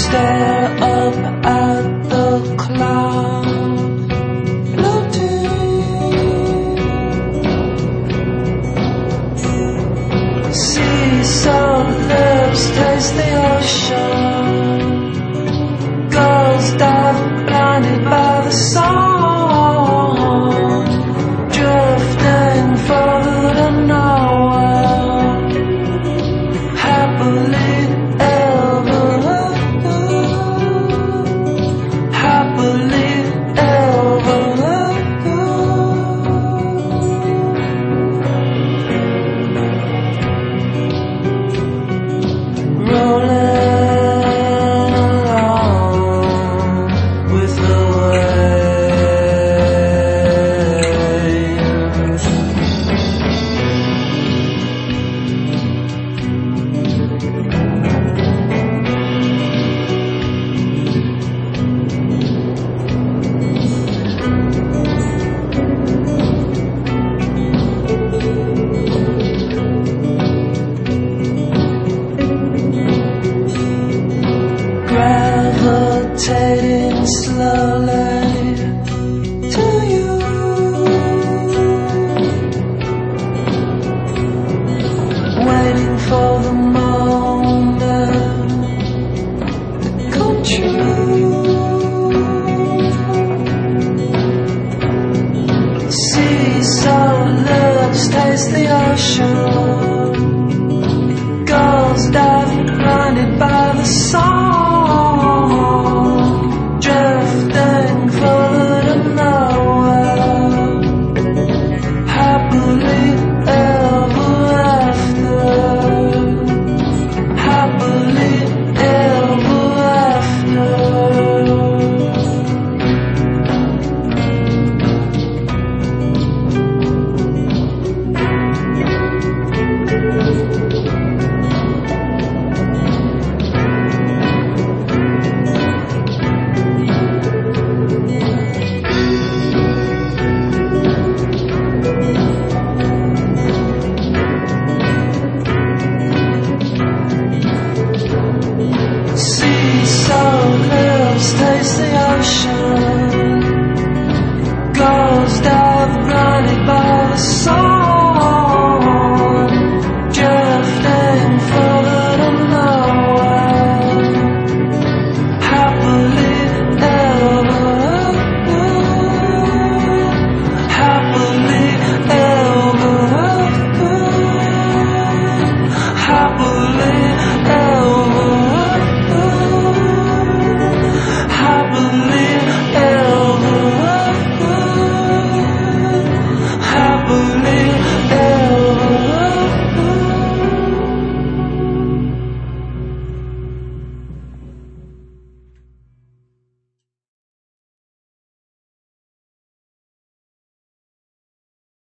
stare up at the clouds floating. Seesaw lips taste the ocean. Girls dive blinded by the sun, drifting further to nowhere. Happily ever, happily ever. Rolling along with the waves. Gravitating slowly to you, waiting for the moment to come true. Seesaw lips taste the ocean. Girls dive blinded by the sun.